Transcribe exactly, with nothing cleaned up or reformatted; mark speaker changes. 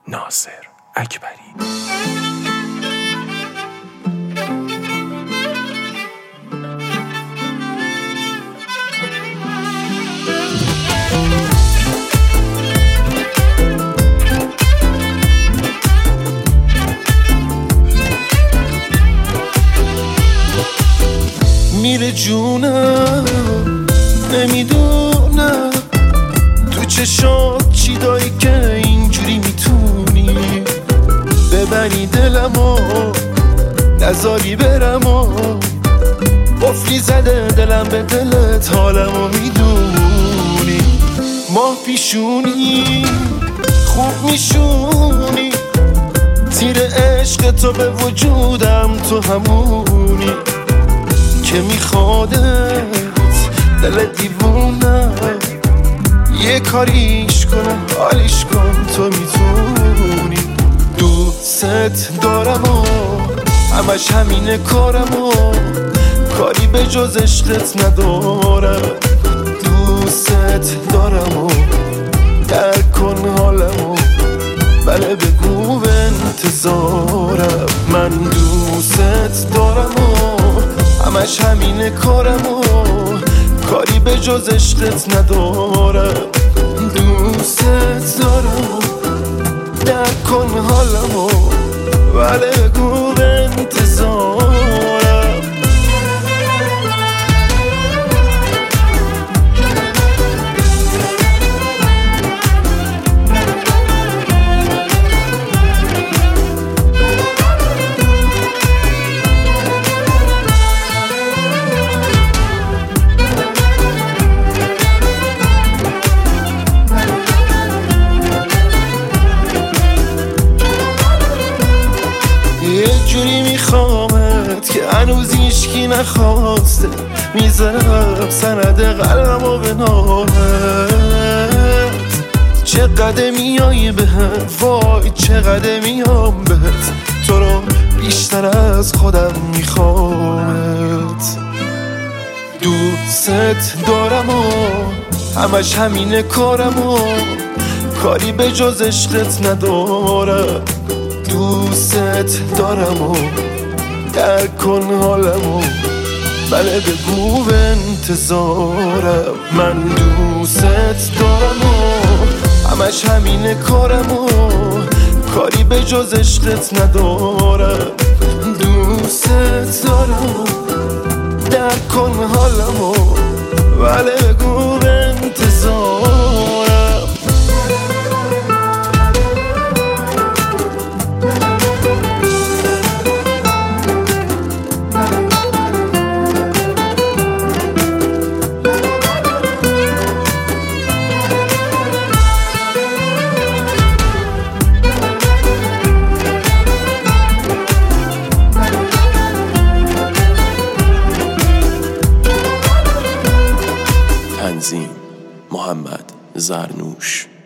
Speaker 1: ناصر اکبری.
Speaker 2: میره جونم نمیدونم تو چشات چی داری که اینجوری میتونی ببری دلمو نذاری برمو قفلی زده دلم به دلت حالمو میدونی ماه پیشونی خوب میشونی تیر عشق تو به وجودم تو همونی که میخوادت دل دیوونم یه کاریش کنم حالیش کن تو میتونی دوست دارم و همش همینه کارم و کاری به جز عشقت ندارم دوست دارم و درک کن حالمو بله بگو به انتظارم من دوست دارم و همش همینه کارم و کاری به جز عشقت ندارم دوست دارم درک کن حالمو ولی بگو به انتظارم جوری میخوامت که هنوز هیچکی نخواسته میذارم سند قلبمو به نامت چه قدمیایی بهت وای چه قدمیام بهت تو رو بیشتر از خودم میخوامت دوست دارم و همش همینه کارم و کاری به جز عشقت ندارم دوست دارم و درک کن حالمو بله بگو به انتظارم من دوست دارم و همش همینه کارم و کاری به جز عشقت ندارم دوست دارم و درک کن حالمو بله بگو به انتظارم
Speaker 1: تنظیم محمد زرنوش.